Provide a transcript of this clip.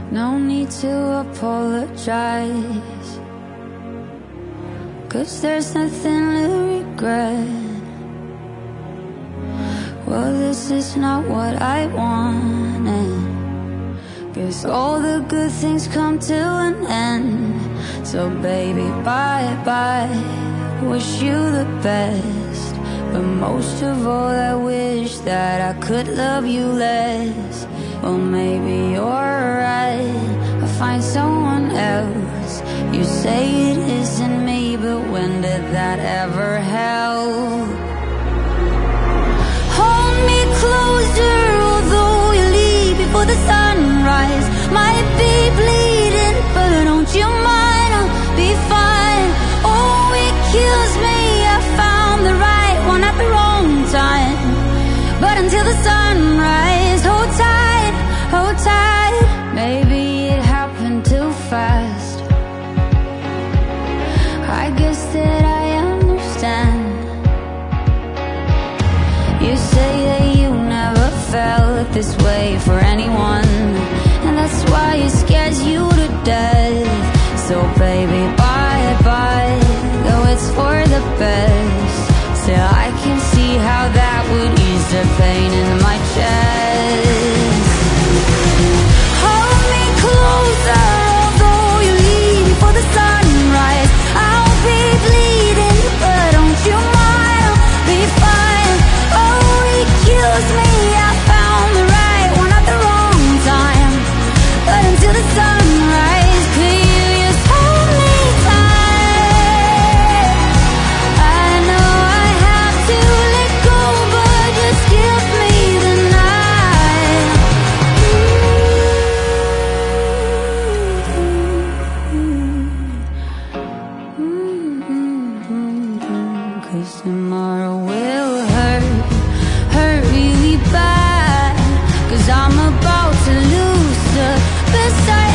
No need to apologize, 'cause there's nothing to regret. Well, this is not what I wanted. Guess all the good things come to an end. So baby, bye-bye, wish you the best. But most of all, I wish that I could love you less. Well, maybe you're right, I'll find someone else. You say it isn't me, but when did that ever help? Hold me closer, although you leave before the sunrise. Might be bleeding, but don't you mind, I'll be fine. Oh, it kills me, I found the right one at the wrong time. But until the sunrise, hold tight, hold tight. Maybe it happened too fast. I guess that I understand. You say that you never felt this way for anyone, and that's why it scares you to death. So baby, bye-bye, though it's for the best. Still, I can see how that would ease the pain in my chest. Hold me closer, although you leave before the sunrise. I'll be bleeding, but don't you mind, I'll be fine. Oh, it kills me, I found the right one at the wrong time. But until the sunrise, could you just hold me tight? I know I have to let go, but just give me the night. 'Cause tomorrow will hurt really bad. 'Cause I'm about to lose the best I